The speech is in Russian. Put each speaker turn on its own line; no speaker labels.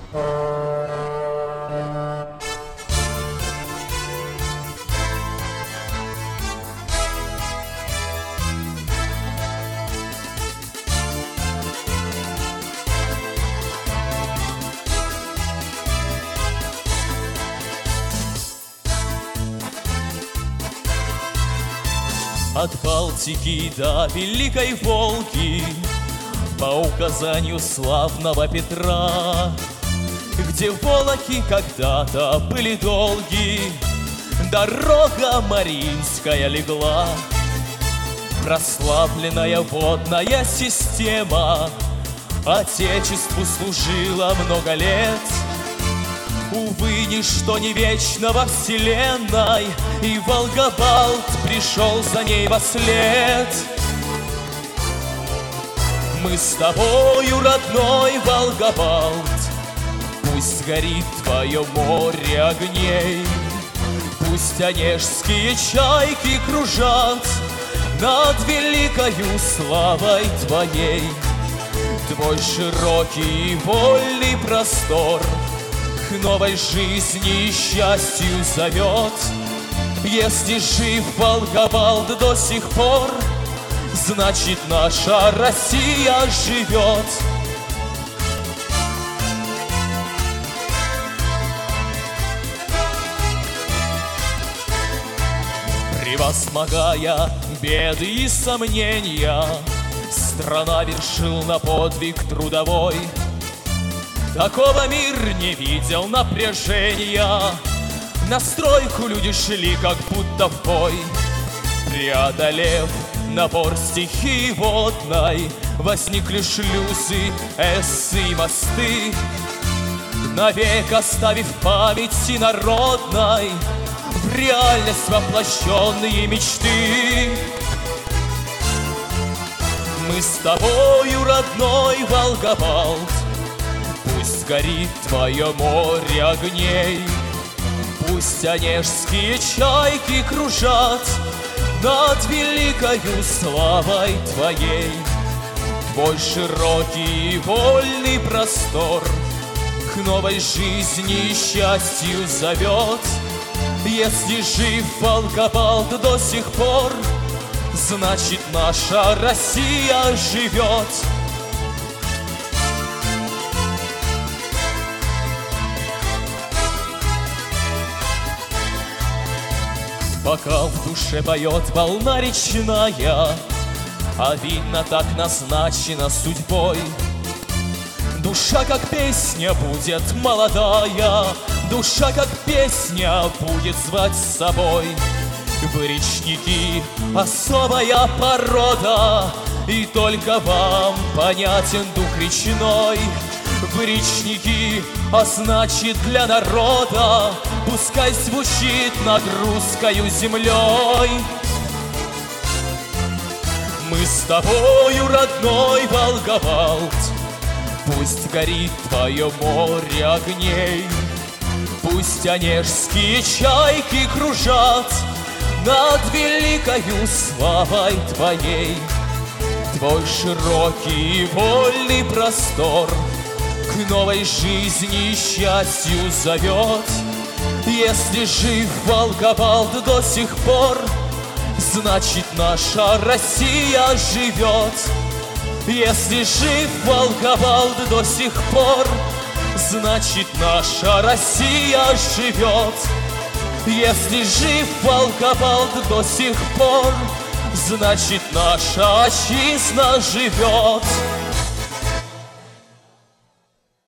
От Балтики до Великой Волги, по указанию славного Петра, где волоки когда-то были долги, дорога Мариинская легла. Прославленная водная система Отечеству служила много лет. Увы, ничто не вечно во вселенной, и Волга-Балт пришел за ней вослед. Мы с тобою, родной Волга-Балт, пусть горит твое море огней, пусть онежские чайки кружат над великою славой твоей. Твой широкий и вольный простор к новой жизни и счастью зовет. Если жив Волга-Балт до сих пор, значит, наша Россия живет. Превозмогая беды и сомнения, страна вершил на подвиг трудовой. Такого мир не видел напряжения, на стройку люди шли, как будто в бой. Преодолев напор стихии водной, возникли шлюзы, эссы и мосты, навек оставив памяти народной в реальность воплощенные мечты. Мы с тобою, родной Волга-Балт, пусть горит твое море огней, пусть онежские чайки кружат над великою славой твоей. Твой широкий и вольный простор к новой жизни и счастью зовет. Если жив Волга-Балт до сих пор, значит, наша Россия живет. Пока в душе поет волна речная, а видно, так назначено судьбой. Душа, как песня, будет молодая, душа, как песня, будет звать с собой. Вы, речники, особая порода, и только вам понятен дух речной. Вы, речники, а значит, для народа пускай звучит над русскою землей. Мы с тобою, родной Волга-Балт, пусть горит твое море огней, пусть онежские чайки кружат над великою славой твоей. Твой широкий и вольный простор к новой жизни и счастью зовет. Если жив Волга-Балт до сих пор, значит, наша Россия живет. Если жив Волга-Балт до сих пор, значит, наша Россия живет. Если жив Волга-Балт до сих пор, значит, наша отчизна живет.